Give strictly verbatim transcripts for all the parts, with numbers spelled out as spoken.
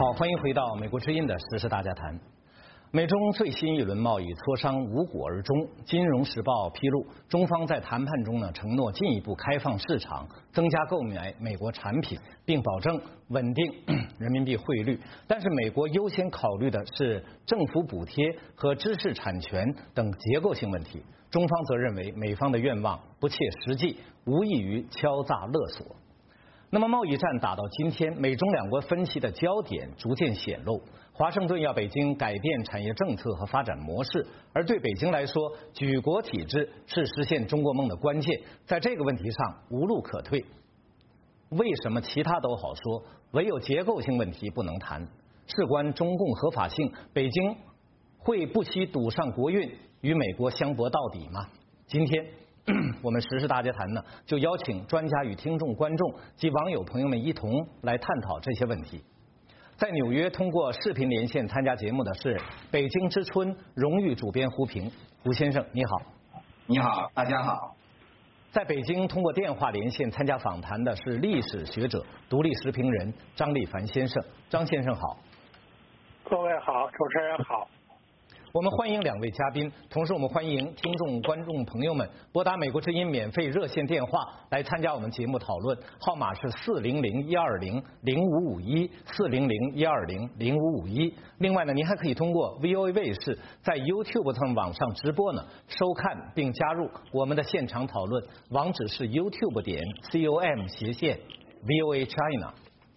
好，欢迎回到美国之音的时事大家谈。美中最新一轮贸易磋商无果而终。金融时报披露，中方在谈判中呢承诺进一步开放市场，增加购买美国产品，并保证稳定人民币汇率。但是美国优先考虑的是政府补贴和知识产权等结构性问题。中方则认为美方的愿望不切实际，无异于敲诈勒索。那么贸易战打到今天，美中两国分歧的焦点逐渐显露。华盛顿要北京改变产业政策和发展模式，而对北京来说，举国体制是实现中国梦的关键。在这个问题上无路可退。为什么其他都好说，唯有结构性问题不能谈？事关中共合法性，北京会不惜赌上国运与美国相搏到底吗？今天我们时事大家谈呢，就邀请专家与听众、观众及网友朋友们一同来探讨这些问题。在纽约通过视频连线参加节目的是北京之春荣誉主编胡平，胡先生你好。 你好，大家好。 在北京通过电话连线参加访谈的是历史学者、独立时评人张立凡先生，张先生好。 各位好，主持人好。 我们欢迎两位嘉宾，同时我们欢迎听众、观众朋友们拨打美国之音免费热线电话来参加我们节目讨论，号码是四零零一二零零五五一四零零一二零零五五一。另外呢，您还可以通过 V O A 卫视在 YouTube 上网上直播呢收看并加入我们的现场讨论，网址是 YouTube 点 com 斜线 V O A China。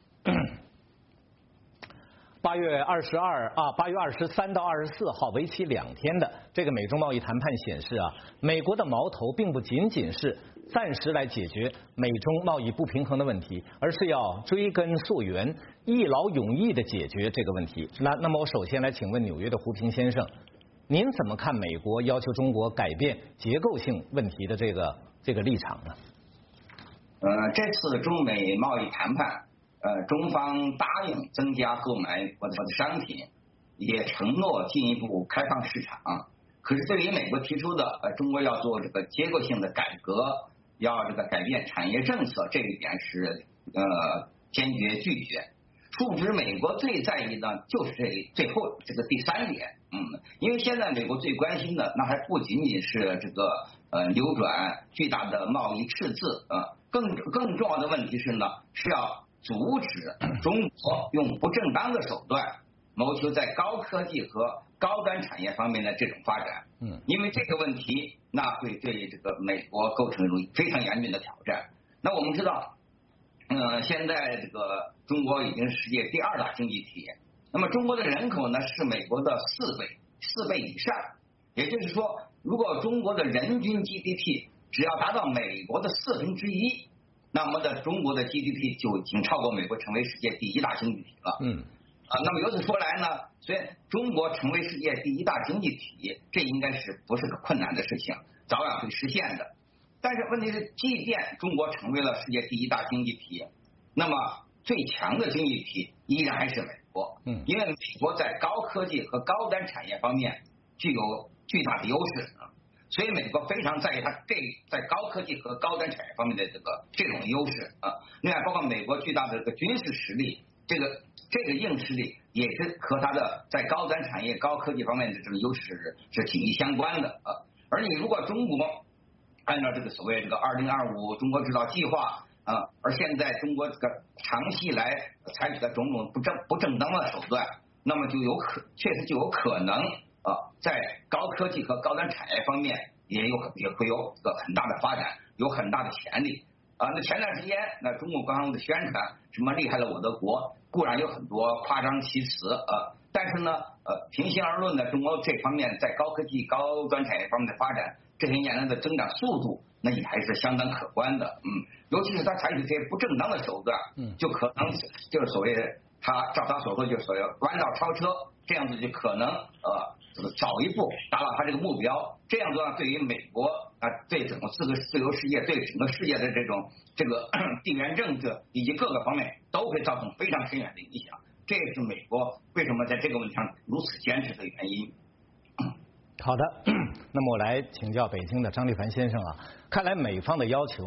八月二十二啊，八月二十三到二十四号，为期两天的这个美中贸易谈判显示啊，美国的矛头并不仅仅是暂时来解决美中贸易不平衡的问题，而是要追根溯源、一劳永逸的解决这个问题。那那么我首先来请问纽约的胡平先生，您怎么看美国要求中国改变结构性问题的这个这个立场呢？ 呃，这次中美贸易谈判。呃，中方答应增加购买我的商品，也承诺进一步开放市场。可是对于美国提出的呃，中国要做这个结构性的改革，要这个改变产业政策，这一点是呃坚决拒绝。殊不知美国最在意的就是这最后这个第三点，嗯，因为现在美国最关心的那还不仅仅是这个呃流转巨大的贸易赤字，呃，更更重要的问题是呢，是要阻止中国用不正当的手段谋求在高科技和高端产业方面的这种发展。嗯，因为这个问题，那会对这个美国构成一种非常严峻的挑战。那我们知道，嗯，现在这个中国已经是世界第二大经济体，那么中国的人口呢是美国的四倍，四倍以上。也就是说，如果中国的人均 G D P 只要达到美国的四分之一。那么的中国的 G D P 就已经超过美国，成为世界第一大经济体了。嗯，啊，那么由此说来呢，虽然中国成为世界第一大经济体，这应该是不是个困难的事情，早晚会实现的。但是问题是，即便中国成为了世界第一大经济体，那么最强的经济体依然还是美国。嗯，因为美国在高科技和高端产业方面具有巨大的优势啊。所以美国非常在意它这在高科技和高端产业方面的这个这种优势啊。另外，包括美国巨大的这个军事实力，这个这个硬实力也是和它的在高端产业、高科技方面的这种优势是是紧密相关的啊。而你如果中国按照这个所谓这个二零二五中国制造计划啊，而现在中国这个长期以来采取的种种不正不正当的手段，那么就有可确实就有可能。啊，在高科技和高端产业方面也有也会有个很大的发展，有很大的潜力啊。那前段时间，那中共官方的宣传什么厉害了我的国，固然有很多夸张其词啊，但是呢，呃，平心而论呢，中国这方面在高科技、高端产业方面的发展，这些年来的增长速度，那也还是相当可观的。嗯，尤其是他采取这些不正当的手段，嗯，就可能就是所谓他照他所说，就是所谓弯道超车，这样子就可能呃。早一步达到他这个目标，这样做呢，对于美国啊，对整个自个自由世界，对整个世界的这种这个地缘政治以及各个方面都会造成非常深远的影响。这也是美国为什么在这个问题上如此坚持的原因。 好的，那么我来请教北京的张立凡先生啊，看来美方的要求呢，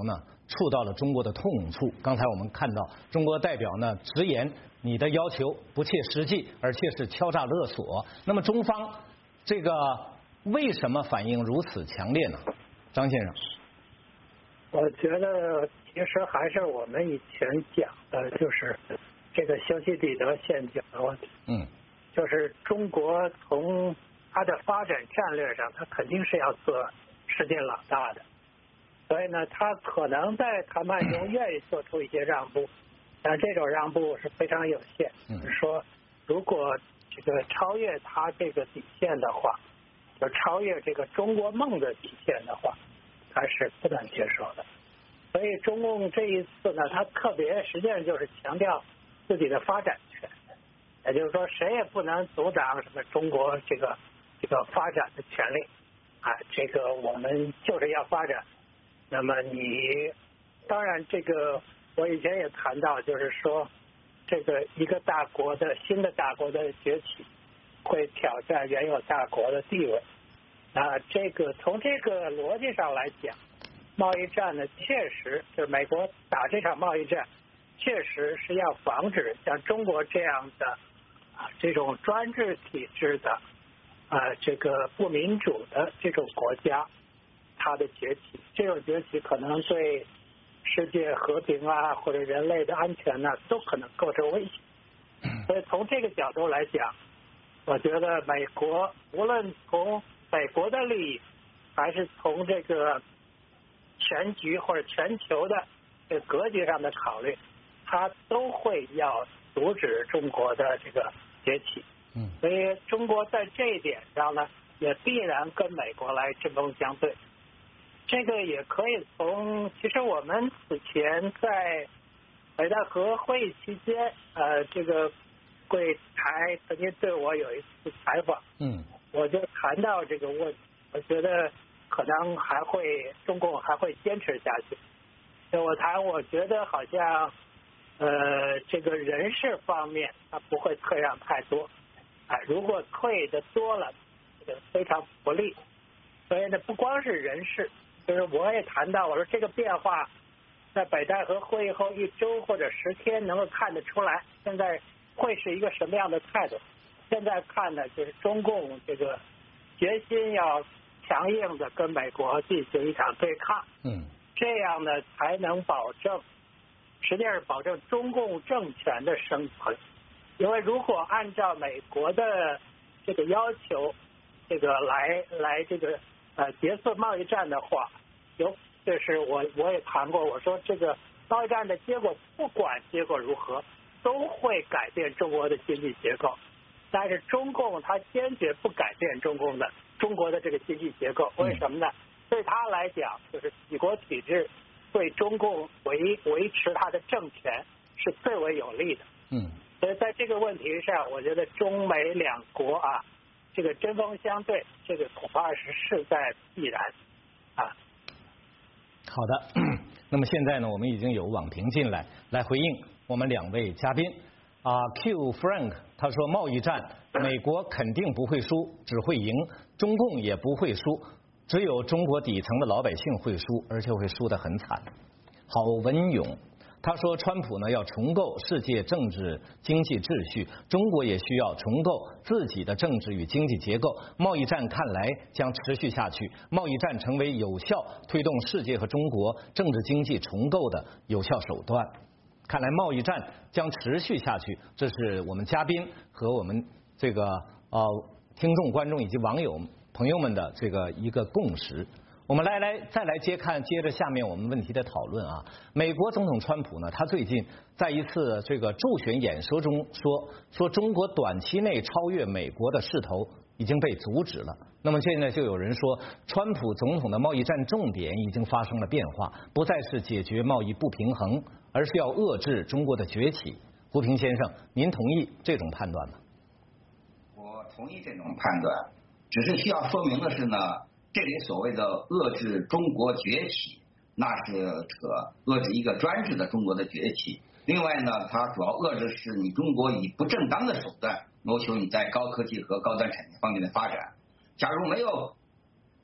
触到了中国的痛处。刚才我们看到中国代表呢直言，你的要求不切实际，而且是敲诈勒索。那么中方这个为什么反应如此强烈呢？张先生， 我觉得其实还是我们以前讲的，就是这个修昔底德陷阱的问题。 嗯， 就是中国从它的发展战略上，它肯定是要做世界老大的，所以呢，它可能在谈判中愿意做出一些让步，但这种让步是非常有限。就是说，如果这个超越它这个底线的话，就超越这个中国梦的底线的话，它是不能接受的。所以中共这一次呢，它特别实际上就是强调自己的发展权，也就是说，谁也不能阻挡什么中国这个这个发展的权利啊，这个我们就是要发展。那么你当然这个我以前也谈到，就是说这个一个大国的新的大国的崛起会挑战原有大国的地位啊，这个从这个逻辑上来讲，贸易战呢确实就是美国打这场贸易战，确实是要防止像中国这样的啊这种专制体制的啊这个不民主的这种国家它的崛起，这种崛起可能对世界和平啊或者人类的安全呢、啊、都可能构成威胁。所以从这个角度来讲，我觉得美国无论从美国的利益还是从这个全局或者全球的这个格局上的考虑，它都会要阻止中国的这个崛起。嗯，所以中国在这一点上呢，也必然跟美国来针锋相对。这个也可以从，其实我们此前在北戴河会议期间，呃，这个柜台曾经对我有一次采访，嗯，我就谈到这个问题，我觉得可能还会中共还会坚持下去。就我谈，我觉得好像呃这个人事方面他不会退让太多，啊，如果退的多了，这个非常不利。所以呢，不光是人事。就是我也谈到，我说这个变化在北戴河会议后一周或者十天能够看得出来，现在会是一个什么样的态度。现在看呢，就是中共这个决心要强硬的跟美国进行一场对抗，嗯，这样呢才能保证，实际上是保证中共政权的生存。因为如果按照美国的这个要求，这个来来这个。呃，结束贸易战的话，有这是我我也谈过，我说这个贸易战的结果，不管结果如何，都会改变中国的经济结构。但是中共他坚决不改变中共的中国的这个经济结构，为什么呢？对他来讲，就是几国体制对中共维维持他的政权是最为有利的。嗯，所以在这个问题上，我觉得中美两国啊。这个针锋相对，这个恐怕是势在必然啊。 好的，那么现在呢，我们已经有网评进来来回应我们两位嘉宾啊 ，Q Frank 他说贸易战美国肯定不会输，只会赢，中共也不会输，只有中国底层的老百姓会输，而且会输得很惨。郝文勇。他说，川普呢要重构世界政治经济秩序，中国也需要重构自己的政治与经济结构。贸易战看来将持续下去，贸易战成为有效推动世界和中国政治经济重构的有效手段。看来贸易战将持续下去，这是我们嘉宾和我们这个呃听众、观众以及网友朋友们的这个一个共识。我们来来再来接看，接着下面我们问题的讨论啊。美国总统川普呢，他最近在一次这个助选演说中说，说中国短期内超越美国的势头已经被阻止了。那么现在就有人说，川普总统的贸易战重点已经发生了变化，不再是解决贸易不平衡，而是要遏制中国的崛起。胡平先生，您同意这种判断吗？ 我同意这种判断，只是需要说明的是呢。这里所谓的遏制中国崛起，那是这个遏制一个专制的中国的崛起。另外呢，它主要遏制是你中国以不正当的手段谋求你在高科技和高端产业方面的发展。假如没有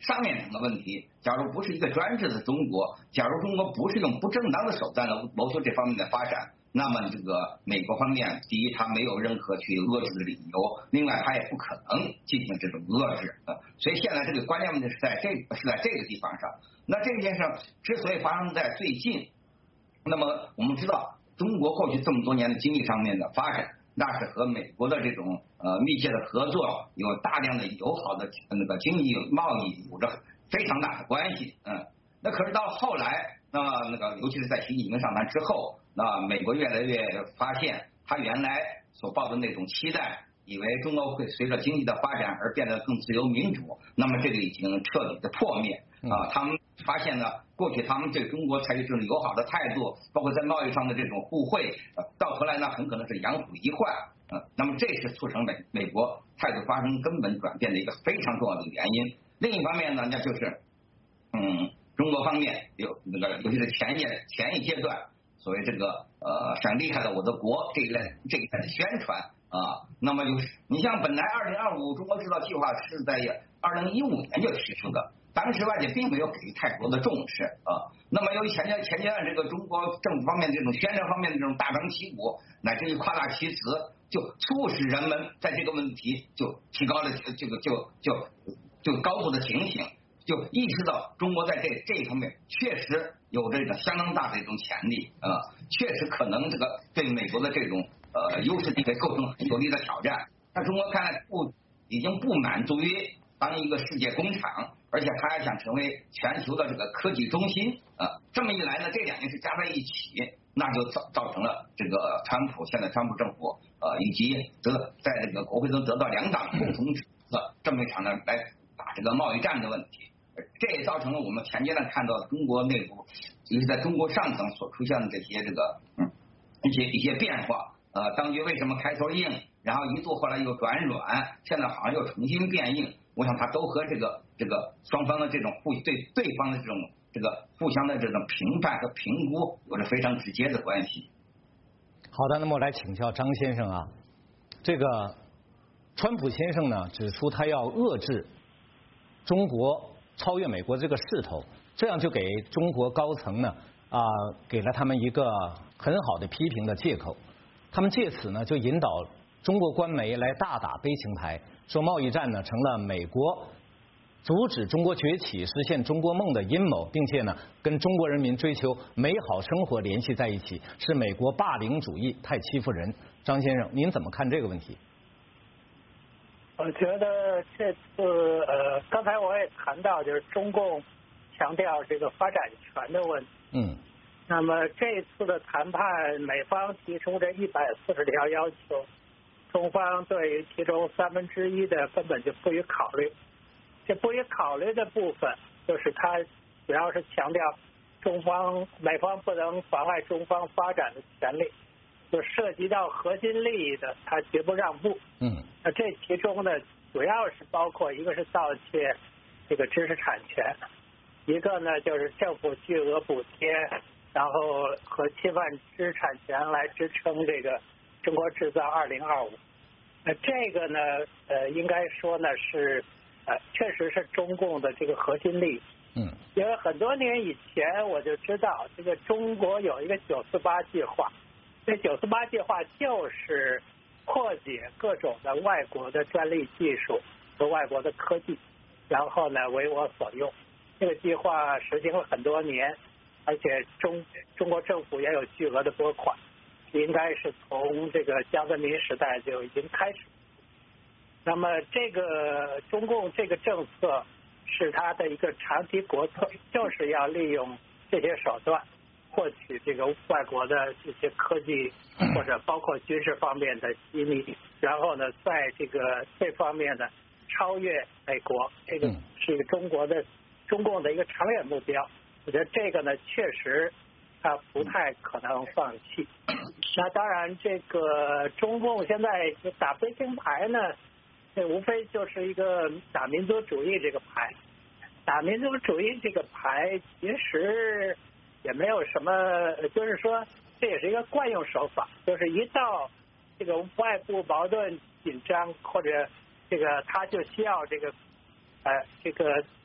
上面层的问题，假如不是一个专制的中国，假如中国不是用不正当的手段来谋求这方面的发展，那么这个美国方面，第一，他没有任何去遏制的理由；另外，他也不可能进行这种遏制。呃，所以现在这个关键问题是在这是在这个地方上。那这件事之所以发生在最近，那么我们知道，中国过去这么多年的经济上面的发展，那是和美国的这种呃密切的合作，有大量的友好的那个经济贸易有着非常大的关系。嗯，那可是到后来，那么那个尤其是在习近平上台之后，那美国越来越发现，他原来所抱的那种期待，以为中国会随着经济的发展而变得更自由民主，那么这个已经彻底的破灭啊！他们发现呢，过去他们对中国采取这种友好的态度，包括在贸易上的这种互惠，到头来呢，很可能是养虎一患。嗯，那么这是促成美美国态度发生根本转变的一个非常重要的原因。另一方面呢，那就是嗯，中国方面有那个，尤其是前一前一阶段，所谓这个呃很厉害的我的国这一类这一类的宣传啊，那么就是你像本来二零二五中国制造计划是在二零一五年就提出的。当时外界并没有给予太多的重视啊，那么由于前阶前阶段这个中国政府方面这种宣传方面的这种大张旗鼓，乃至于夸大其词，就促使人们在这个问题就提高了这个就就就高度的警醒，就意识到中国在这这一方面确实有这个相当大的一种潜力啊，确实可能这个对美国的这种呃优势地位构成很有力的挑战。但中国看来不已经不满足于当一个世界工厂，而且他还想成为全球的这个科技中心啊！这么一来呢，这两件事加在一起，那就造造成了这个川普现在川普政府呃以及得在这个国会中得到两党共同支持的这么一场呢来打这个贸易战的问题，这也造成了我们前阶段看到中国内部，尤其在中国上层所出现的这些这个嗯一些一些变化。呃，当局为什么开头硬，然后一度后来又转软，现在好像又重新变硬？我想它都和这个这个双方的这种互对对方的这种这个互相的这种评判和评估有着非常直接的关系。 好的，那么我来请教张先生啊，这个川普先生呢指出他要遏制中国超越美国这个势头，这样就给中国高层呢啊、呃、给了他们一个很好的批评的借口。他们借此呢就引导中国官媒来大打悲情牌，说贸易战呢成了美国阻止中国崛起、实现中国梦的阴谋，并且呢跟中国人民追求美好生活联系在一起，是美国霸凌主义，太欺负人。张先生，您怎么看这个问题？ 我觉得这次呃，刚才我也谈到，就是中共强调这个发展权的问题。 嗯。 那么这次的谈判，美方提出这一百四十条要求，中方对于其中三分之一的根本就不予考虑。这不予考虑的部分，就是他主要是强调中方美方不能妨碍中方发展的权利，就涉及到核心利益的，他绝不让步。 嗯。 那这其中呢，主要是包括一个是盗窃这个知识产权，一个呢就是政府巨额补贴。然后和侵犯知识产权来支撑这个中国制造二零二五，那这个呢，呃，应该说呢是，呃，确实是中共的这个核心利益。 嗯。 因为很多年以前我就知道，这个中国有一个九四八计划，这九四八计划就是破解各种的外国的专利技术和外国的科技，然后呢为我所用。这个计划实行了很多年。而且中中国政府也有巨额的拨款，应该是从这个江泽民时代就已经开始。那么这个中共这个政策是它的一个长期国策，就是要利用这些手段获取这个外国的这些科技或者包括军事方面的机密，然后呢在这个这方面呢超越美国，这个是一个中国的中共的一个长远目标。我觉得这个呢，确实他不太可能放弃。那当然，这个中共现在打悲情牌呢，这无非就是一个打民族主义这个牌。打民族主义这个牌其实也没有什么，就是说这也是一个惯用手法，就是一到这个外部矛盾紧张或者这个他就需要这个呃这个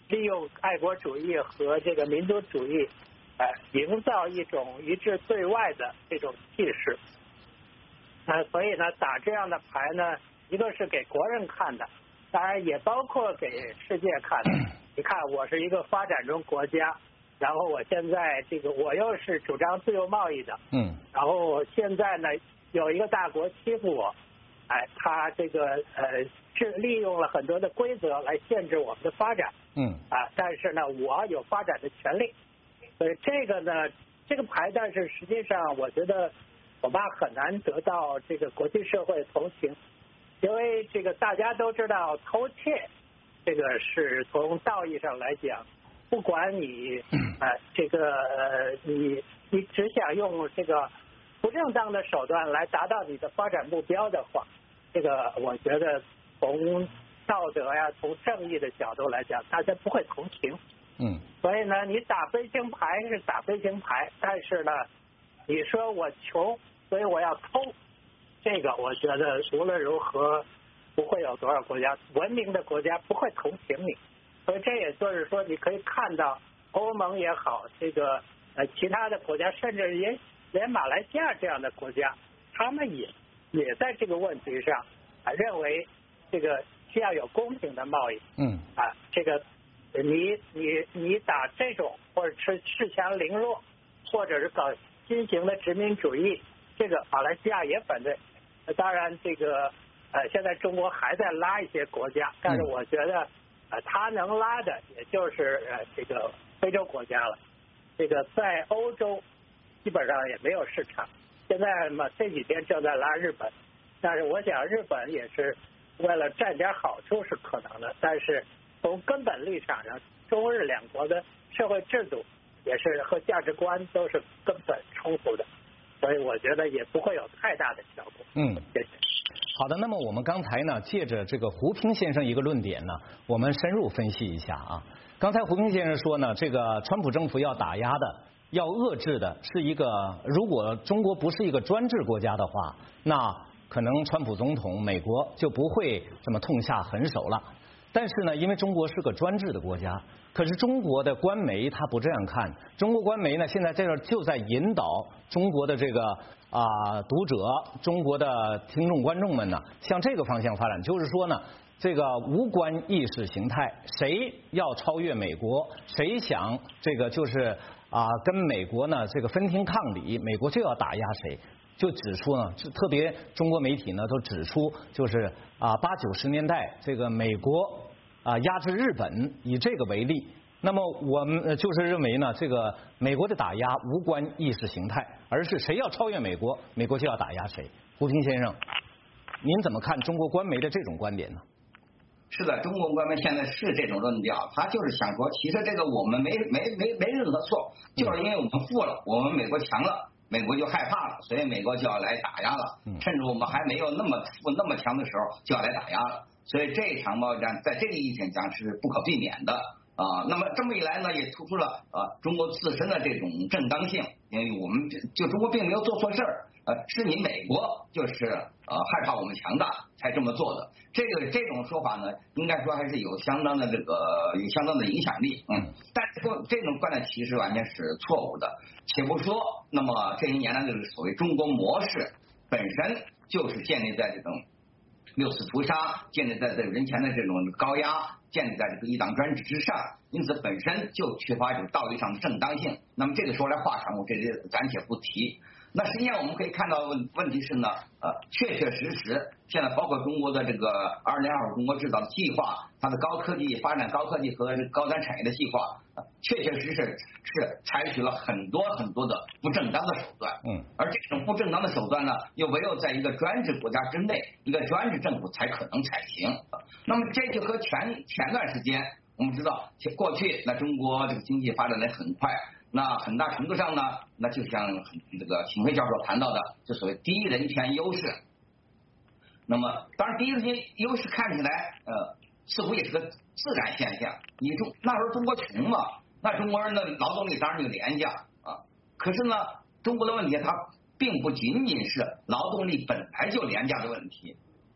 利用爱国主义和这个民族主义，呃，营造一种一致对外的这种气势。呃，所以呢，打这样的牌呢，一个是给国人看的，当然也包括给世界看的。你看，我是一个发展中国家，然后我现在这个我又是主张自由贸易的， 嗯， 然后现在呢有一个大国欺负我，哎，他这个呃是利用了很多的规则来限制我们的发展， 嗯， 啊，但是呢我有发展的权利，所以这个呢这个牌，但是实际上我觉得恐怕很难得到这个国际社会同情，因为这个大家都知道偷窃，这个是从道义上来讲，不管你啊、呃、这个呃你你只想用这个不正当的手段来达到你的发展目标的话，这个我觉得从道德呀、从正义的角度来讲，大家不会同情。 嗯， 所以呢，你打飞行牌是打飞行牌，但是呢，你说我穷，所以我要偷，这个我觉得无论如何不会有多少国家文明的国家不会同情你。所以这也就是说，你可以看到欧盟也好，这个呃其他的国家，甚至连连马来西亚这样的国家，他们也也在这个问题上啊认为这个需要有公平的贸易。 嗯， 啊，这个你你你打这种或者是恃强凌弱，或者是搞新型的殖民主义，这个马来西亚也反对。当然，这个呃现在中国还在拉一些国家，但是我觉得呃他能拉的也就是呃这个非洲国家了。这个在欧洲基本上也没有市场。现在嘛，这几天正在拉日本，但是我想日本也是为了占点好处是可能的，但是从根本立场上，中日两国的社会制度也是和价值观都是根本冲突的，所以我觉得也不会有太大的效果。 嗯， 谢谢。 好的，那么我们刚才呢，借着这个胡平先生一个论点呢，我们深入分析一下啊。刚才胡平先生说呢，这个川普政府要打压的、要遏制的是一个，如果中国不是一个专制国家的话，那可能川普总统美国就不会这么痛下狠手了。但是呢，因为中国是个专制的国家，可是中国的官媒他不这样看，中国官媒呢现在在这就在引导中国的这个啊、呃、读者、中国的听众观众们呢向这个方向发展，就是说呢，这个无关意识形态，谁要超越美国，谁想这个就是啊、呃、跟美国呢这个分庭抗礼，美国就要打压谁。就指出呢，特别中国媒体呢都指出，就是啊八九十年代这个美国啊压制日本，以这个为例。那么我们就是认为呢，这个美国的打压无关意识形态，而是谁要超越美国，美国就要打压谁。胡平先生，您怎么看中国官媒的这种观点呢？ 是的，中国官媒现在是这种论调，他就是想说，其实这个我们没没没没任何错，就是因为我们富了，我们美国强了。美国就害怕了，所以美国就要来打压了。趁着我们还没有那么富那么强的时候，就要来打压了。所以这场贸易战在这个意义上讲是不可避免的啊。那么这么一来呢，也突出了啊中国自身的这种正当性，因为我们就中国并没有做错事儿，呃，是你美国就是呃害怕我们强大才这么做的。这个这种说法呢，应该说还是有相当的这个有相当的影响力，嗯。但是这种观点其实完全是错误的。且不说，那么这一年来这个所谓中国模式本身就是建立在这种六次屠杀，建立在这人权的这种高压，建立在这个一党专制之上，因此本身就缺乏一种道义上的正当性。那么这个说来话长，我这里暂且不提。那实际上我们可以看到问题是呢，呃，确确实实，现在包括中国的这个二零二五中国制造的计划，它的高科技发展高科技和高端产业的计划，呃、确确实实是采取了很多很多的不正当的手段。嗯，而这种不正当的手段呢，又唯有在一个专制国家之内，一个专制政府才可能采行。那么这就和前前段时间我们知道，过去那中国这个经济发展的很快。那很大程度上呢，那就像这个秦晖教授谈到的，就所谓第一人权优势。那么，当然第一人权优势看起来，呃，似乎也是个自然现象。你中那时候中国穷嘛，那中国人的劳动力当然就廉价啊。可是呢，中国的问题它并不仅仅是劳动力本来就廉价的问题，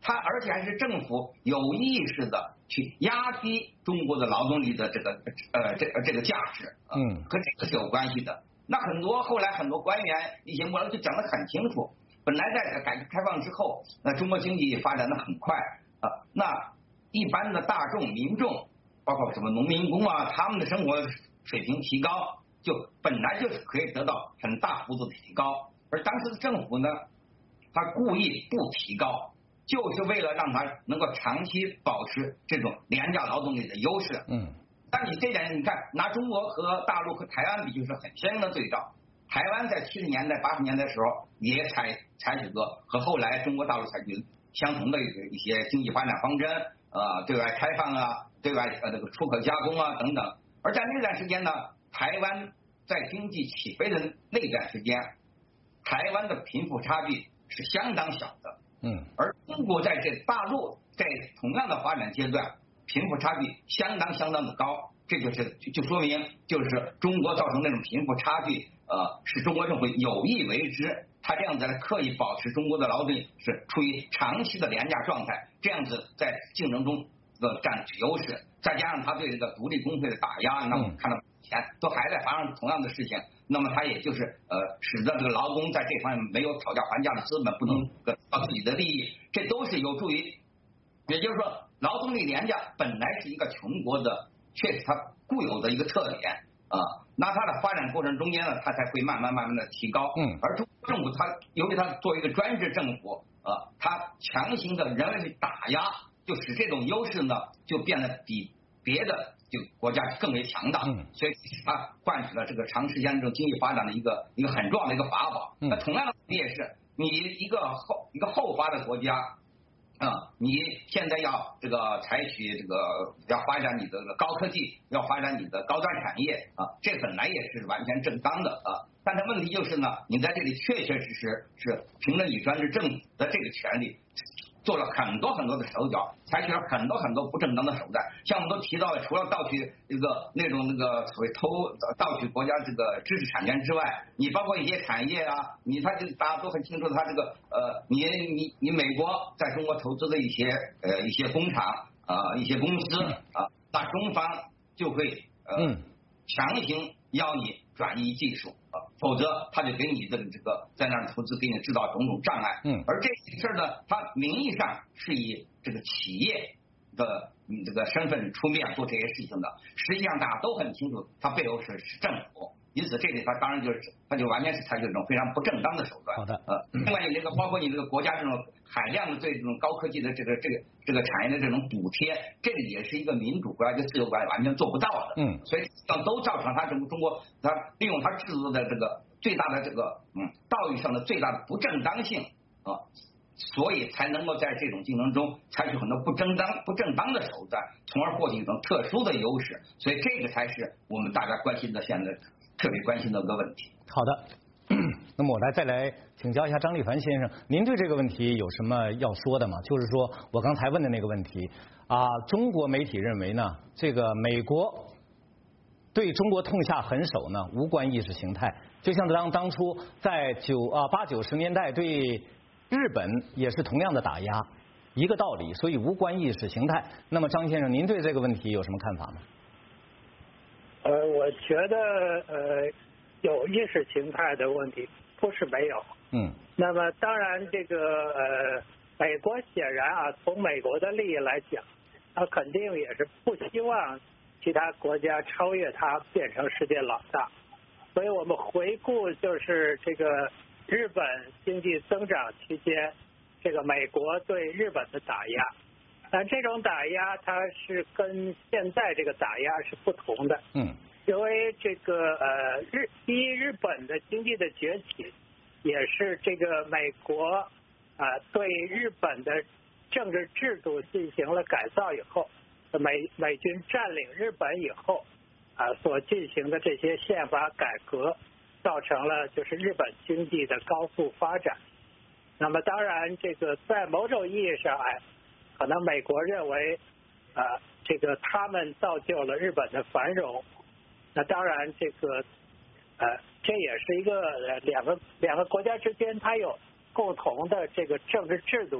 他而且还是政府有意识的去压低中国的劳动力的这个呃这这个价值， 嗯， 和这个是有关系的。那很多后来很多官员一些幕僚就讲得很清楚，本来在改革开放之后，那中国经济发展的很快啊，那一般的大众民众，包括什么农民工啊，他们的生活水平提高，就本来就是可以得到很大幅度的提高，而当时的政府呢，他故意不提高，就是为了让他能够长期保持这种廉价劳动力的优势。 嗯， 但你这点，你看拿中国和大陆和台湾比，就是很鲜明的对照。台湾在七十年代、八十年代的时候也采采取过和后来中国大陆采取相同的一些经济发展方针，呃，对外开放啊，对外呃这个出口加工啊等等。而在那段时间呢，台湾在经济起飞的那段时间，台湾的贫富差距是相当小的。 嗯， 而中国在这大陆在同样的发展阶段，贫富差距相当相当的高，这就是就说明就是中国造成那种贫富差距，呃，是中国政府有意为之，他这样子来刻意保持中国的劳动力是处于长期的廉价状态，这样子在竞争中的占据优势，再加上他对这个独立工会的打压，那我们看到前都还在发生同样的事情，那么他也就是呃使得这个劳工在这方面没有讨价还价的资本，不能得到自己的利益，这都是有助于，也就是说劳动力廉价本来是一个穷国的确实它固有的一个特点啊，那它的发展过程中间呢，它才会慢慢慢慢的提高。嗯，而中国政府它由于它作为一个专制政府啊，它强行的人为打压，就使这种优势呢就变得比别的就国家更为强大。嗯，所以它换取了这个长时间这种经济发展的一个一个很重要的一个法宝。那同样的你也是，你一个后一个后发的国家。啊、嗯，你现在要这个采取这个要发展你的高科技，要发展你的高端产业啊，这本来也是完全正当的啊。但是问题就是呢，你在这里确确实实是凭着你专制政府的这个权利，做了很多很多的手脚，采取了很多很多不正当的手段。像我们都提到了，除了盗取这个那种那个所谓偷盗取国家这个知识产权之外，你包括一些产业啊，你他就大家都很清楚，他这个呃，你你你美国在中国投资的一些呃一些工厂啊、呃、一些公司啊，那中方就会呃强行要你转移技术啊，否则他就给你这个这个在那儿投资，给你制造种种障碍。嗯，而这件事呢，他名义上是以这个企业的这个身份出面做这些事情的，实际上大家都很清楚，他背后是是政府。因此，这里他当然就是他就完全是采取这种非常不正当的手段。 好的， 呃，另外你这个包括你这个国家这种海量的对这种高科技的这个这个这个产业的这种补贴，这个也是一个民主国家、一个自由国家完全做不到的。嗯，所以都造成他整个中国他利用他制度的这个最大的这个嗯道义上的最大的不正当性啊，所以才能够在这种竞争中采取很多不正当不正当的手段，从而获取一种特殊的优势。所以这个才是我们大家关心的现在。特别关心的一个问题。 好的，那么我来再来请教一下张立凡先生，您对这个问题有什么要说的吗？就是说我刚才问的那个问题啊，中国媒体认为呢，这个美国对中国痛下狠手呢，无关意识形态，就像当当初在九啊八九十年代对日本也是同样的打压，一个道理，所以无关意识形态。那么张先生，您对这个问题有什么看法呢？ 呃，我觉得呃有意识形态的问题不是没有。嗯。那么当然，这个呃，美国显然啊，从美国的利益来讲，它肯定也是不希望其他国家超越它，变成世界老大。所以我们回顾就是这个日本经济增长期间，这个美国对日本的打压。但这种打压它是跟现在这个打压是不同的。嗯。因为这个呃日第一日本的经济的崛起，也是这个美国啊、呃、对日本的政治制度进行了改造以后，美美军占领日本以后啊、呃、所进行的这些宪法改革，造成了就是日本经济的高速发展。那么当然这个在某种意义上哎。可能美国认为，呃，这个他们造就了日本的繁荣。那当然，这个，呃，这也是一个两个两个国家之间它有共同的这个政治制度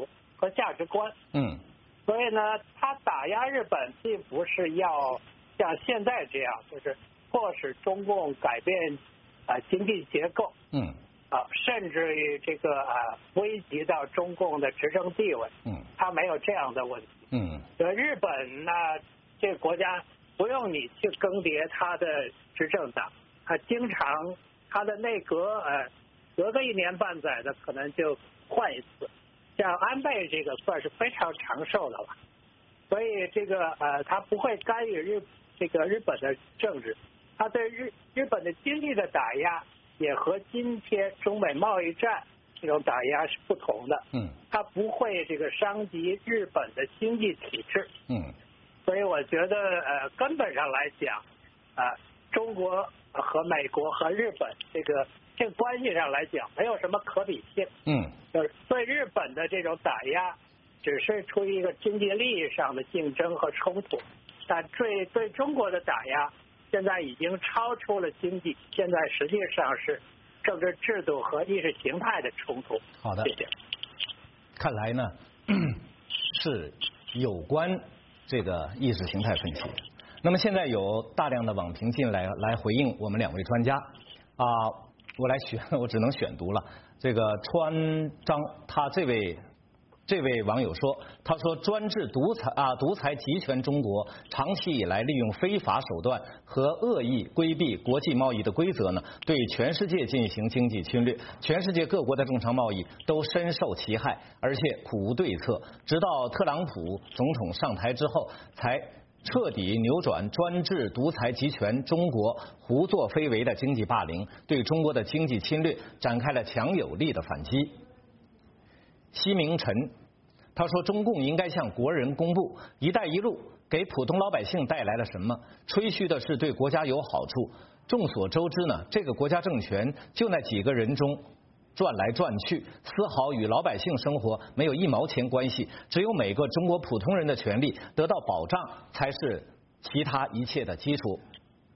和价值观。 嗯。 所以呢，他打压日本，并不是要像现在这样，就是迫使中共改变啊、呃、经济结构。 嗯。 啊，甚至于这个啊危及到中共的执政地位。 嗯。 他没有这样的问题。 嗯。 呃，日本呢，这个国家不用你去更迭他的执政党，他经常他的内阁呃隔个一年半载的可能就换一次。像安倍这个算是非常长寿的了，所以这个呃，他不会干预日这个日本的政治，他对日日本的经济的打压也和今天中美贸易战这种打压是不同的。 嗯， 他不会这个伤及日本的经济体制。 嗯， 所以我觉得呃，根本上来讲，啊、呃，中国和美国和日本这个这个关系上来讲，没有什么可比性。 嗯。 就是对日本的这种打压，只是出于一个经济利益上的竞争和冲突，但对对中国的打压，现在已经超出了经济，现在实际上是政治制度和意识形态的冲突。 好的， 谢谢。 看来呢是有关这个意识形态分歧。那么现在有大量的网评进来来回应我们两位专家啊，我来选，我只能选读了。这个川章，他这位这位网友说，他说专制独裁啊独裁集权中国长期以来利用非法手段和恶意规避国际贸易的规则呢，对全世界进行经济侵略，全世界各国的正常贸易都深受其害，而且苦无对策。直到特朗普总统上台之后，才彻底扭转专制独裁集权中国胡作非为的经济霸凌，对中国的经济侵略展开了强有力的反击。西明臣他说，中共应该向国人公布“一带一路”给普通老百姓带来了什么，吹嘘的是对国家有好处。众所周知呢，这个国家政权就那几个人中转来转去，丝毫与老百姓生活没有一毛钱关系。只有每个中国普通人的权利得到保障，才是其他一切的基础。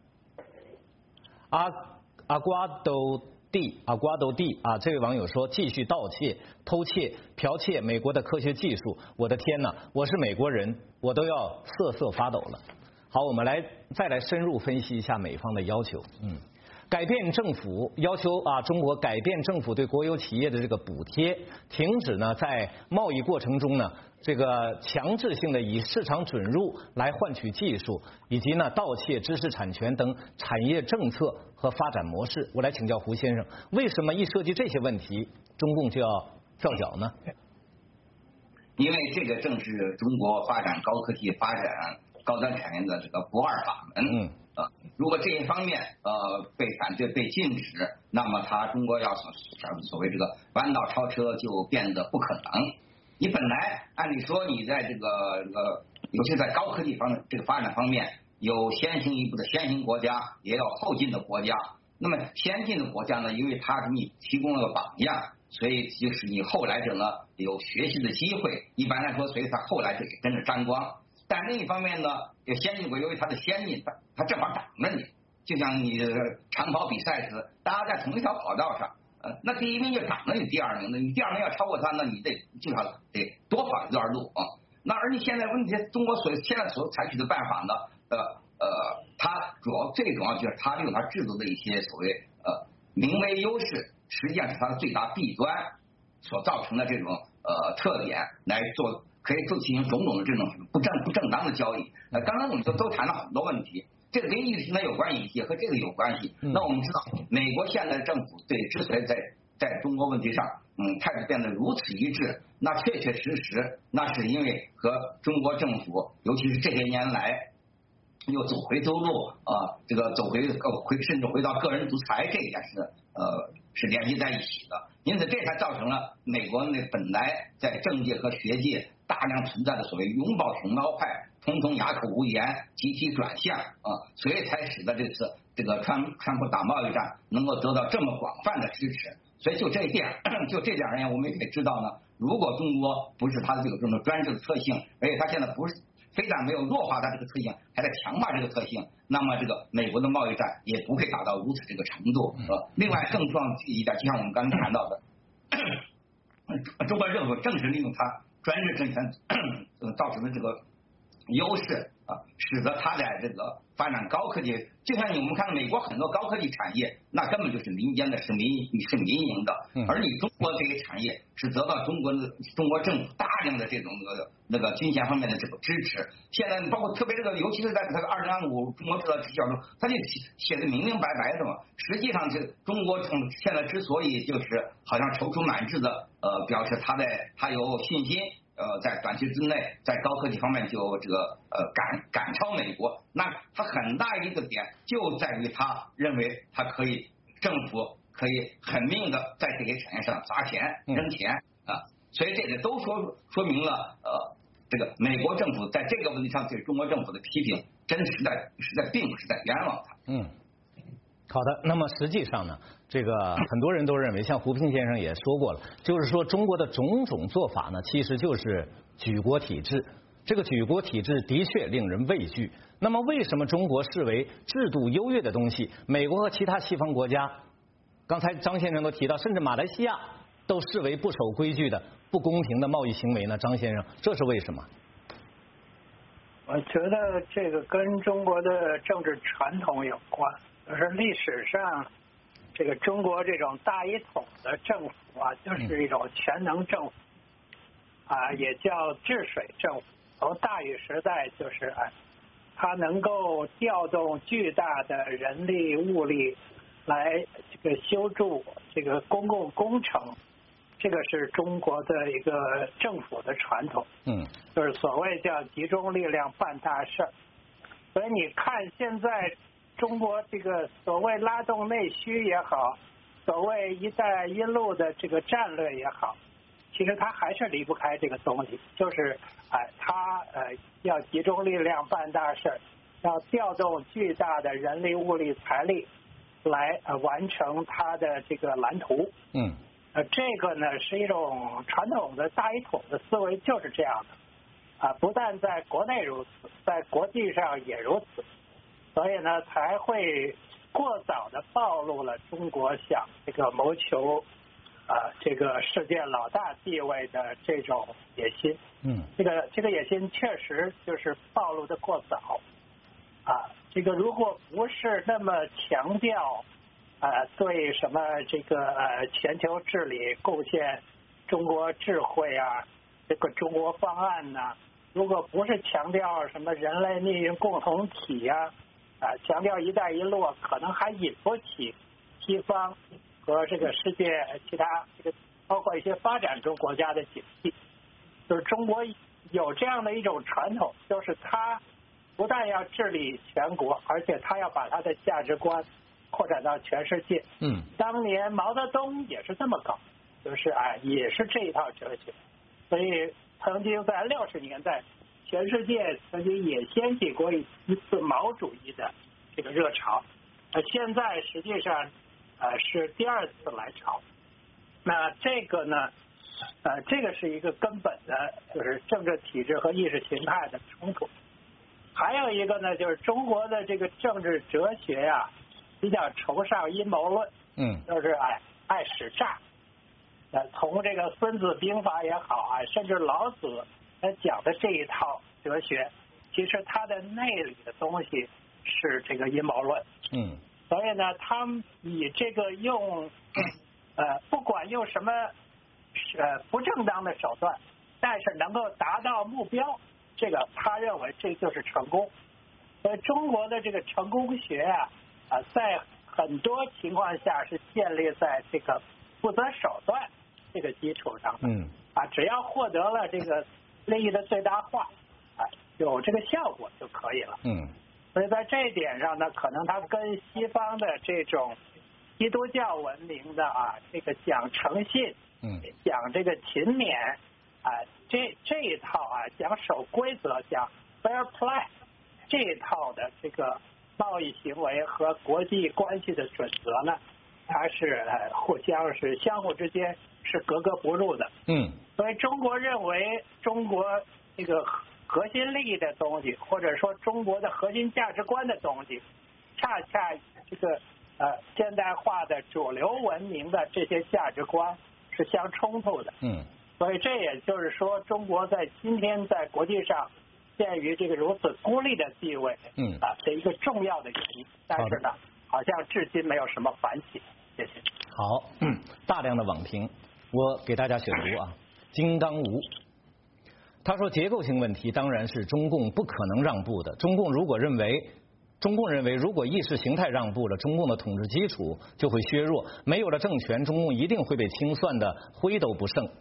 阿阿瓜都地阿瓜都地啊，这位网友说，继续盗窃、偷窃、剽窃美国的科学技术，我的天哪！我是美国人，我都要瑟瑟发抖了。好，我们来再来深入分析一下美方的要求。嗯。改变政府要求啊，中国改变政府对国有企业的这个补贴，停止呢在贸易过程中呢这个强制性的以市场准入来换取技术，以及呢盗窃知识产权等产业政策和发展模式。我来请教胡先生，为什么一涉及这些问题，中共就要跳脚呢？ 因为这个正是中国发展高科技、发展高端产业的这个不二法门。嗯。呃，如果这一方面呃被反对、被禁止，那么它中国要所所谓这个弯道超车就变得不可能。你本来按理说你在这个这个，尤其在高科技方面这个发展方面，有先行一步的先行国家，也有后进的国家。那么先进的国家呢，因为它给你提供了个榜样，所以就是你后来者呢有学习的机会。一般来说，所以他后来者也跟着沾光。但另一方面呢，这先进国由于它的先进，它它正好挡着你，就像你长跑比赛时，大家在同一条跑道上，呃，那第一名就挡着你第二名，那你第二名要超过他，那你得至少得多跑一段路啊。那而你现在问题，中国所现在所采取的办法呢，呃呃，它主要最主要就是它利用它制度的一些所谓呃名为优势，实际上是它的最大弊端所造成的这种呃特点来做。可以做进行种种的这种不正不正当的交易。呃，刚刚我们都都谈了很多问题，这个跟意识形态有关系，也和这个有关系。那我们知道，美国现在的政府对之所以在在中国问题上，嗯，态度变得如此一致，那确确实实，那是因为和中国政府，尤其是这些年来又走回头路啊，这个走回回甚至回到个人独裁这一件事，呃，是联系在一起的。因此，这才造成了美国那本来在政界和学界大量存在的所谓拥抱熊猫派，通通哑口无言，集体转向啊，所以才使得这次这个川川普打贸易战能够得到这么广泛的支持。所以就这一点，就这点而言，我们也可以知道呢，如果中国不是它的这个这种专制的特性，而且它现在不是非但没有弱化它这个特性，还在强化这个特性，那么这个美国的贸易战也不会达到如此这个程度。呃，另外更重要一点，就像我们刚才谈到的，中国政府正是利用它专制政权造成的这个优势啊，使得它在这个发展高科技，就像我们看美国很多高科技产业，那根本就是民间的，是民是民营的，而你中国这些产业是得到中国的中国政府大量的这种那个那个金钱方面的这个支持。现在包括特别这个，尤其是在这个二零二五中国制造指标中，它就写的明明白白的嘛。实际上，这中国现在之所以就是好像踌躇满志的呃表示它在它有信心。呃，在短期之内，在高科技方面就这个呃赶赶超美国，那它很大一个点就在于他认为他可以政府可以狠命的在这些产业上砸钱扔钱啊，所以这个都说说明了呃这个美国政府在这个问题上对中国政府的批评，真实在实在并不是在冤枉他。 嗯。好的，那么实际上呢，这个很多人都认为，像胡平先生也说过了，就是说中国的种种做法呢，其实就是举国体制。这个举国体制的确令人畏惧。那么，为什么中国视为制度优越的东西，美国和其他西方国家，刚才张先生都提到，甚至马来西亚都视为不守规矩的、不公平的贸易行为呢？张先生，这是为什么？ 我觉得这个跟中国的政治传统有关。就是历史上，这个中国这种大一统的政府啊，就是一种全能政府，啊，也叫治水政府。从大禹时代就是啊，它能够调动巨大的人力物力来这个修筑这个公共工程，这个是中国的一个政府的传统。嗯，就是所谓叫集中力量办大事儿。所以你看现在。中国这个所谓拉动内需也好，所谓一带一路的这个战略也好，其实它还是离不开这个东西，就是哎，它呃要集中力量办大事，要调动巨大的人力物力财力来呃完成它的这个蓝图。嗯，呃，这个呢是一种传统的大一统的思维，就是这样的啊，不但在国内如此，在国际上也如此。所以呢，才会过早的暴露了中国想这个谋求啊、呃、这个世界老大地位的这种野心。嗯，这个这个野心确实就是暴露的过早啊。这个如果不是那么强调啊、呃、对什么这个呃全球治理贡献中国智慧啊，这个中国方案呢、啊，如果不是强调什么人类命运共同体呀、啊。啊，强调一带一路可能还引不起西方和这个世界其他这个包括一些发展中国家的警惕。就是中国有这样的一种传统，就是它不但要治理全国，而且它要把它的价值观扩展到全世界。嗯，当年毛泽东也是这么搞，就是啊，也是这一套哲学。所以曾经在六十年代。全世界曾经也掀起过一次毛主义的这个热潮，呃，现在实际上呃是第二次来潮。那这个呢，呃，这个是一个根本的，就是政治体制和意识形态的冲突。还有一个呢，就是中国的这个政治哲学呀，比较崇尚阴谋论，嗯，就是哎爱使诈。呃，从这个《孙子兵法》也好啊，甚至老子。他讲的这一套哲学，其实它的内里的东西是这个阴谋论。嗯，所以呢，他们以这个用呃，不管用什么呃不正当的手段，但是能够达到目标，这个他认为这就是成功。所以中国的这个成功学啊啊，在很多情况下是建立在这个不择手段这个基础上的。嗯，啊，只要获得了这个。利益的最大化，啊，有这个效果就可以了。嗯，所以在这一点上呢，可能它跟西方的这种基督教文明的啊，这个讲诚信，嗯，讲这个勤勉，啊，这这一套啊，讲守规则，讲 fair play 这一套的这个贸易行为和国际关系的准则呢，它是呃互相是相互之间是格格不入的。嗯。所以中国认为中国这个核心利益的东西，或者说中国的核心价值观的东西，恰恰这个呃现代化的主流文明的这些价值观是相冲突的。嗯， 所以这也就是说，中国在今天在国际上陷于这个如此孤立的地位， 嗯啊的一个重要的原因。但是呢，好像至今没有什么反省。谢谢。 好，嗯，大量的网评，我给大家选读啊。金刚吴，他说结构性问题当然是中共不可能让步的。中共如果认为，中共认为如果意识形态让步了，中共的统治基础就会削弱，没有了政权，中共一定会被清算的灰都不剩。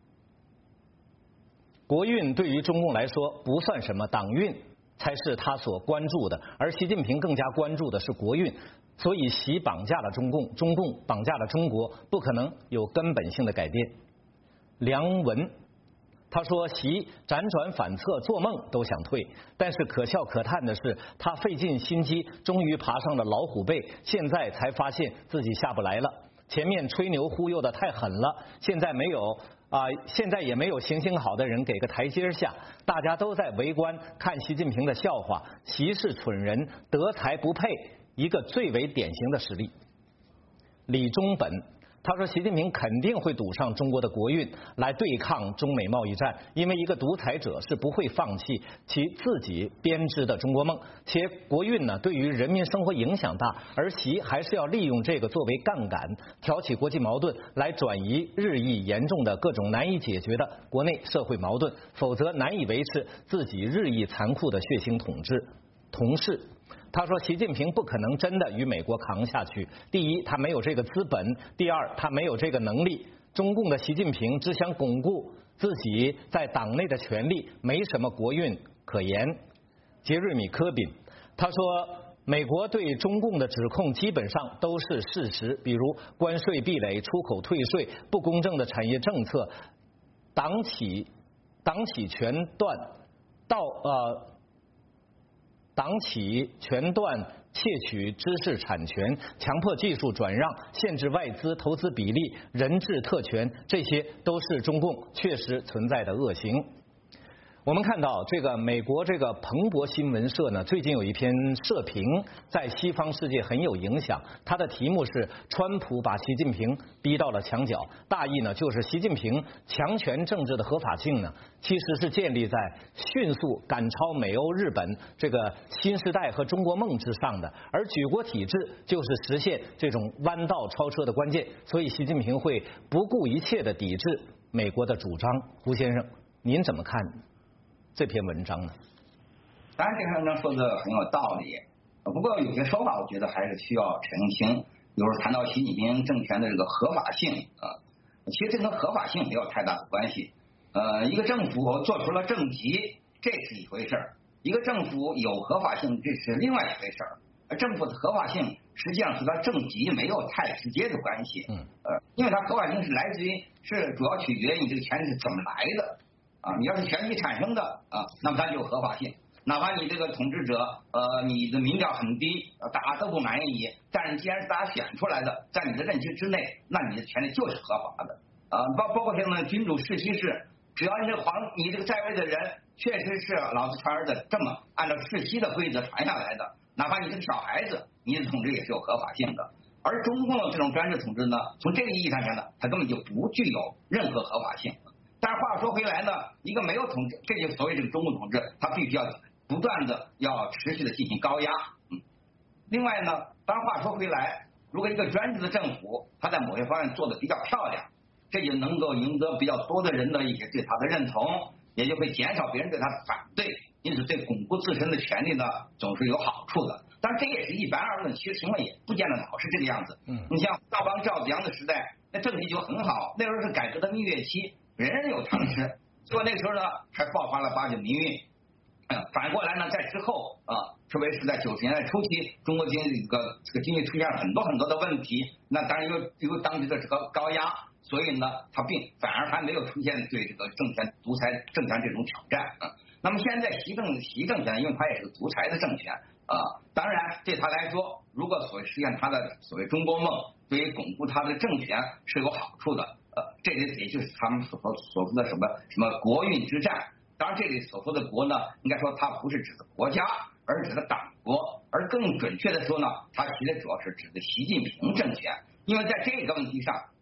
国运对于中共来说不算什么，党运才是他所关注的，而习近平更加关注的是国运。所以习绑架了中共，中共绑架了中国，不可能有根本性的改变。梁文他说，习辗转反侧，做梦都想退，但是可笑可叹的是，他费尽心机，终于爬上了老虎背，现在才发现自己下不来了。前面吹牛忽悠的太狠了，现在没有啊、呃，现在也没有行行好的人给个台阶下，大家都在围观看习近平的笑话。习是蠢人，德才不配，一个最为典型的实例。李忠本他说，习近平肯定会赌上中国的国运来对抗中美贸易战，因为一个独裁者是不会放弃其自己编织的中国梦，且国运呢对于人民生活影响大，而习还是要利用这个作为杠杆，挑起国际矛盾，来转移日益严重的各种难以解决的国内社会矛盾，否则难以维持自己日益残酷的血腥统治。同事他说，习近平不可能真的与美国扛下去。第一，他没有这个资本；第二，他没有这个能力。中共的习近平只想巩固自己在党内的权力，没什么国运可言。杰瑞米·科宾他说，美国对中共的指控基本上都是事实，比如关税壁垒、出口退税、不公正的产业政策、党企党企全断到呃。党企全断窃取知识产权，强迫技术转让，限制外资投资比例，人质特权，这些都是中共确实存在的恶行。我们看到这个美国这个彭博新闻社呢，最近有一篇社评在西方世界很有影响，它的题目是川普把习近平逼到了墙角，大意呢就是习近平强权政治的合法性呢其实是建立在迅速赶超美欧日本这个新时代和中国梦之上的，而举国体制就是实现这种弯道超车的关键，所以习近平会不顾一切的抵制美国的主张。胡先生您怎么看这篇文章呢？ 当然，这篇文章说的很有道理，不过有些说法我觉得还是需要澄清。比如谈到习近平政权的这个合法性啊，其实这跟合法性没有太大的关系。呃，一个政府做出了政绩，这是一回事儿；一个政府有合法性，这是另外一回事儿。政府的合法性实际上和它政绩没有太直接的关系。嗯。呃，因为它合法性是来自于，是主要取决于你这个权是怎么来的。啊，你要是权力产生的啊，那么它就有合法性。哪怕你这个统治者，呃，你的民调很低，大家都不满意，但是既然是大家选出来的，在你的任期之内，那你的权利就是合法的。啊，包包括像呢君主世袭制，只要你这皇，你这个在位的人确实是老子传儿子这么按照世袭的规则传下来的，哪怕你是个小孩子，你的统治也是有合法性的。而中共的这种专制统治呢，从这个意义上讲呢，它根本就不具有任何合法性。但是话说回来呢，一个没有统治，这就所谓这个中共统治，它必须要不断的要持续的进行高压。嗯，另外呢，当然话说回来，如果一个专制的政府，它在某些方面做的比较漂亮，这就能够赢得比较多的人的一些对他的认同，也就会减少别人对他的反对，因此对巩固自身的权利呢，总是有好处的。当然这也是一般而论，其实情况也不见得老是这个样子。嗯，你像赵邦赵子阳的时代，那政绩就很好，那时候是改革的蜜月期。人人有糖吃，结果那时候呢，还爆发了八九民运。嗯，反过来呢，在之后啊，特别是在九十年代初期，中国经济这个这个经济出现了很多很多的问题。那当然又又当局的这个高压，所以呢，它并反而还没有出现对这个政权独裁政权这种挑战啊。那么现在习政习政权，因为它也是个独裁的政权啊，当然对他来说，如果所实现他的所谓中国梦，对于巩固他的政权是有好处的。呃，这里也就是他们所说所说的什么什么国运之战。当然，这里所说的国呢，应该说它不是指的国家，而指的党国，而更准确的说呢，它其实主要是指的习近平政权。因为在这个问题上，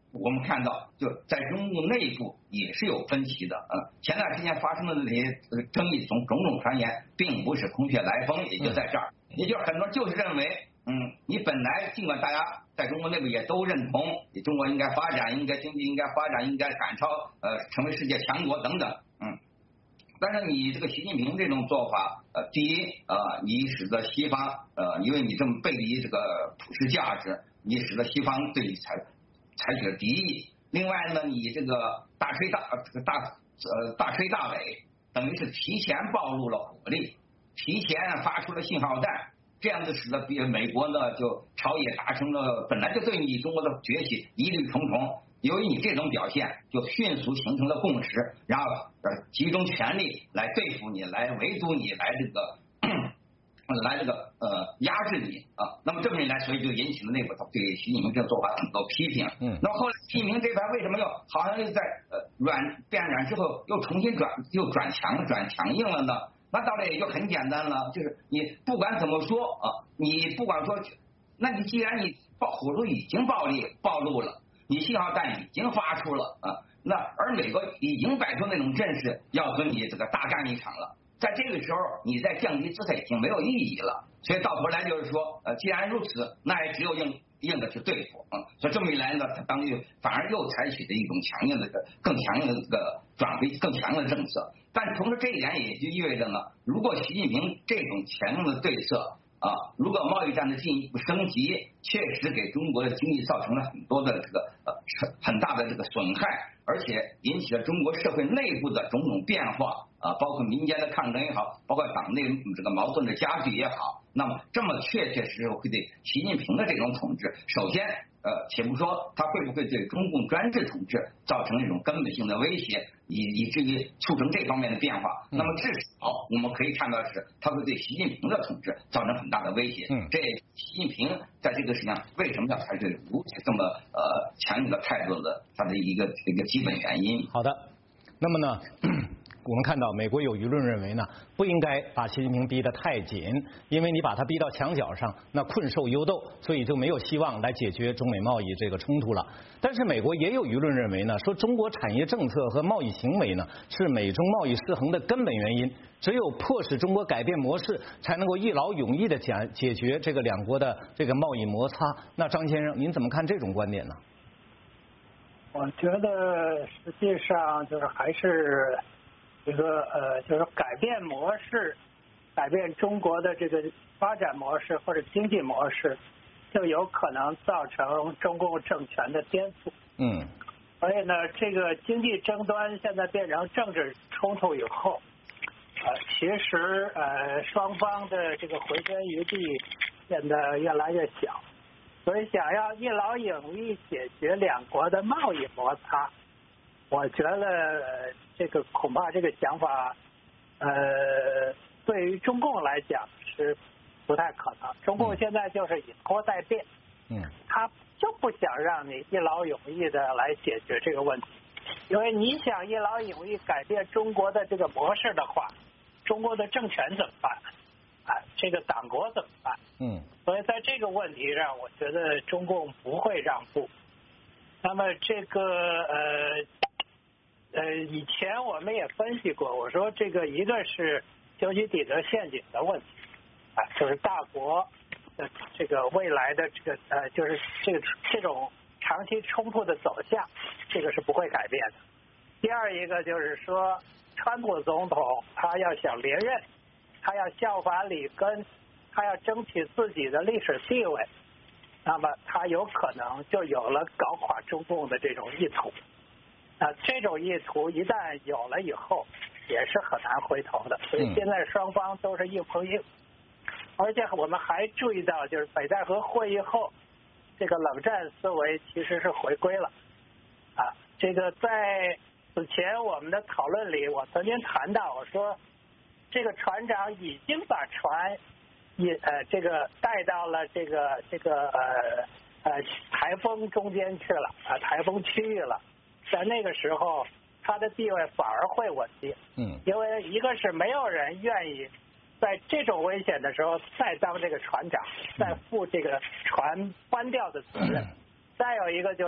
我们看到就在中共内部也是有分歧的。呃，前段时间发生的那些争议种种种传言，并不是空穴来风，也就在这儿，也就很多就是认为，嗯，你本来尽管大家在中国内部也都认同，中国应该发展，应该经济应该发展，应该赶超呃成为世界强国等等，嗯。但是你这个习近平这种做法，呃，第一，呃，你使得西方，呃，因为你这么背离这个普世价值，你使得西方对你采采取了敌意。另外呢，你这个大吹大这个大呃大吹大擂，等于是提前暴露了火力，提前发出了信号弹，这样子使得比美国呢就朝野达成了本来就对你中国的崛起疑虑重重。由于你这种表现，就迅速形成了共识，然后呃集中全力来对付你，来围堵你，来这个来这个呃压制你啊。那么这么一来，所以就引起了内部对习近平这个做法很多批评。嗯。那么后来习近平这边为什么又好像又在呃软变软之后又重新转又转强转强硬了呢？那道理也就很简单了，就是你不管怎么说啊，你不管说，那你既然你爆火炉已经暴力暴露了。你信号弹已经发出了啊，那而美国已经摆出那种阵势，要和你这个大干一场了。在这个时候，你再降低姿态已经没有意义了。所以到头来就是说，呃，既然如此，那也只有硬硬的去对付啊。所以这么一来呢，他当局反而又采取了一种强硬的、更强硬的这个转回、更强硬的政策。但同时这一点也就意味着呢，如果习近平这种强硬的对策。啊，如果贸易战的进一步升级，确实给中国的经济造成了很多的这个呃很大的这个损害，而且引起了中国社会内部的种种变化啊，包括民间的抗争也好，包括党内这个矛盾的加剧也好，那么这么确确实实会对习近平的这种统治，首先呃，且不说他会不会对中共专制统治造成一种根本性的威胁，以以至于促成这方面的变化。那么至少我们可以看到的是，他会对习近平的统治造成很大的威胁。嗯，这习近平在这个事情上为什么要采取如此这么呃强硬的态度的，它的一个一个基本原因。 好的，那么呢？我们看到美国有舆论认为呢，不应该把习近平逼得太紧，因为你把他逼到墙角上，那困兽犹斗，所以就没有希望来解决中美贸易这个冲突了。但是美国也有舆论认为呢，说中国产业政策和贸易行为呢是美中贸易失衡的根本原因，只有迫使中国改变模式，才能够一劳永逸的解解决这个两国的这个贸易摩擦。那张先生，您怎么看这种观点呢？ 我觉得实际上就是还是。一个呃，就是改变模式，改变中国的这个发展模式或者经济模式，就有可能造成中共政权的颠覆。嗯，所以呢，这个经济争端现在变成政治冲突以后，呃，其实呃双方的这个回旋余地变得越来越小，所以想要一劳永逸解决两国的贸易摩擦。我觉得、呃、这个恐怕这个想法，呃，对于中共来讲是不太可能。中共现在就是以拖代变，嗯，他就不想让你一劳永逸的来解决这个问题，因为你想一劳永逸改变中国的这个模式的话，中国的政权怎么办？啊，这个党国怎么办？嗯，所以在这个问题上，我觉得中共不会让步。那么这个呃。呃，以前我们也分析过，我说这个一个是修昔底德陷阱的问题，啊，就是大国的这个未来的这个呃，就是这个这种长期冲突的走向，这个是不会改变的。第二一个就是说，川普总统他要想连任，他要效法里根，他要争取自己的历史地位，那么他有可能就有了搞垮中共的这种意图。啊，这种意图一旦有了以后，也是很难回头的。所以现在双方都是硬碰硬，而且我们还注意到，就是北戴河会议后，这个冷战思维其实是回归了。啊，这个在此前我们的讨论里，我曾经谈到，我说这个船长已经把船也呃这个带到了这个这个呃呃台风中间去了啊，台风区域了。在那个时候，他的地位反而会稳定。嗯，因为一个是没有人愿意在这种危险的时候再当这个船长，再负这个船翻掉的责任。再有一个就是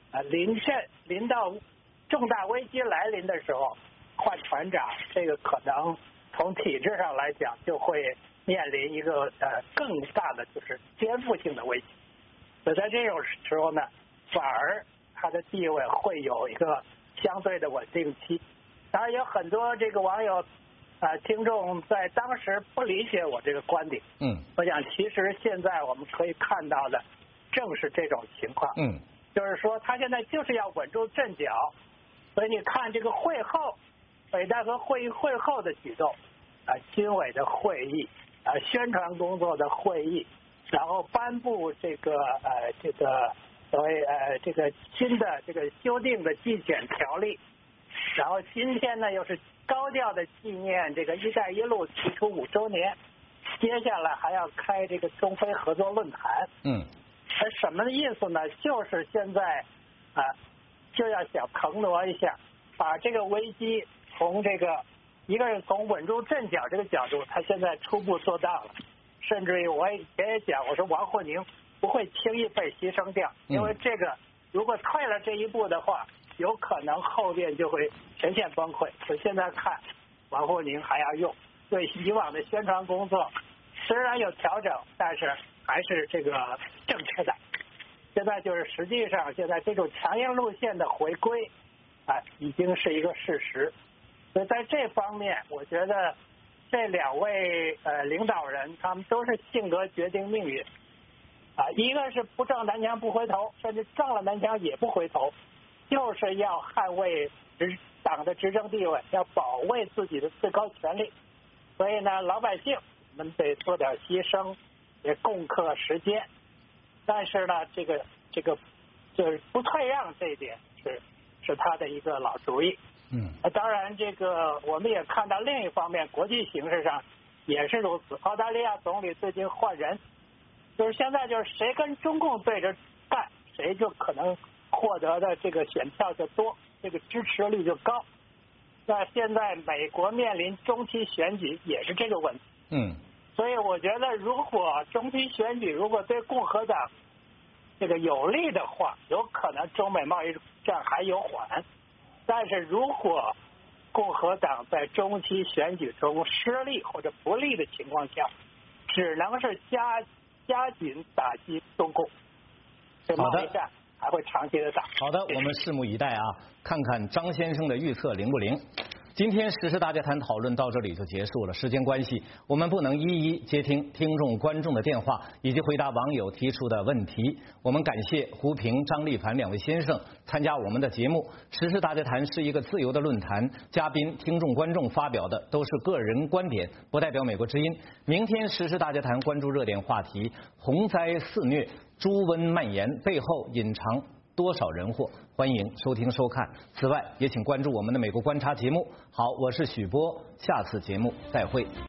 呃临阵临到重大危机来临的时候换船长，这个可能从体制上来讲就会面临一个呃更大的就是颠覆性的危机。所以在这种时候呢，反而他的地位会有一个相对的稳定期。当然有很多这个网友啊、呃、听众在当时不理解我这个观点。 嗯， 我想其实现在我们可以看到的正是这种情况。 嗯， 就是说他现在就是要稳住阵脚，所以你看这个会后，北戴河会议会后的举动啊，军委的会议啊，宣传工作的会议，然后颁布这个呃这个所谓呃这个新的这个修订的纪检条例，然后今天呢又是高调的纪念这个“一带一路”提出五周年，接下来还要开这个中非合作论坛。 嗯， 而什么意思呢？就是现在啊，就要想腾挪一下，把这个危机从这个一个是从稳住阵脚这个角度，他现在初步做到了。甚至于我也也讲，我说王沪宁不会轻易被牺牲掉，因为这个如果退了这一步的话，有可能后边就会全线崩溃。所以现在看王沪宁还要用，对以往的宣传工作虽然有调整，但是还是这个正确的。现在就是实际上现在这种强硬路线的回归啊，已经是一个事实。所以在这方面，我觉得这两位呃领导人，他们都是性格决定命运啊，一个是不撞南墙不回头，甚至撞了南墙也不回头，就是要捍卫执党的执政地位，要保卫自己的最高权力。所以呢，老百姓我们得做点牺牲，也共克时艰。但是呢，这个这个就是不退让这一点是是他的一个老主意。 嗯， 当然，这个我们也看到另一方面，国际形势上也是如此。澳大利亚总理最近换人，就是现在就是谁跟中共对着干，谁就可能获得的这个选票就多，这个支持率就高。那现在美国面临中期选举也是这个问题。 嗯， 所以我觉得，如果中期选举如果对共和党这个有利的话，有可能中美贸易战还有缓。但是如果共和党在中期选举中失利或者不利的情况下，只能是加加紧打击中共，这贸易战还会长期的打。 好的，我们拭目以待啊，看看张先生的预测灵不灵。今天时事大家谈讨论到这里就结束了，时间关系，我们不能一一接听听众观众的电话以及回答网友提出的问题。我们感谢胡平、张立凡两位先生参加我们的节目。时事大家谈是一个自由的论坛，嘉宾、听众、观众发表的都是个人观点，不代表美国之音。明天时事大家谈关注热点话题：洪灾肆虐，猪瘟蔓延，背后隐藏多少人祸？欢迎收听收看。此外，也请关注我们的美国观察节目。好，我是许波，下次节目再会。